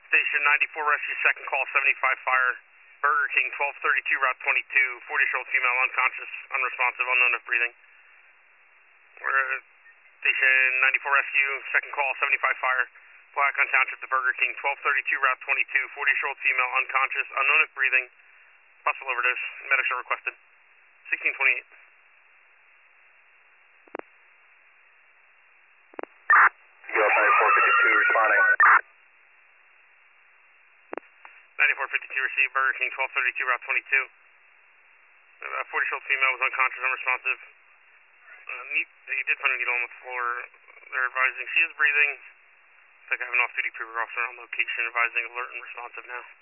Station 94 Rescue, second call, 75 fire. Burger King, 1232, Route 22, 40-year-old female, unconscious, unresponsive, unknown if breathing. Station 94 Rescue, second call, 75 fire. Blackcon Township, the Burger King, 1232, Route 22, 40-year-old female, unconscious, unknown if breathing. Possible overdose. Medics are requested. 1628. US 9452 responding. 9452 received, Burger King, 1232, Route 22. 40-year-old female was unconscious, unresponsive. They did find a needle on the floor. They're advising she is breathing. Looks like I have an off-duty pre-officer on location, advising alert and responsive now.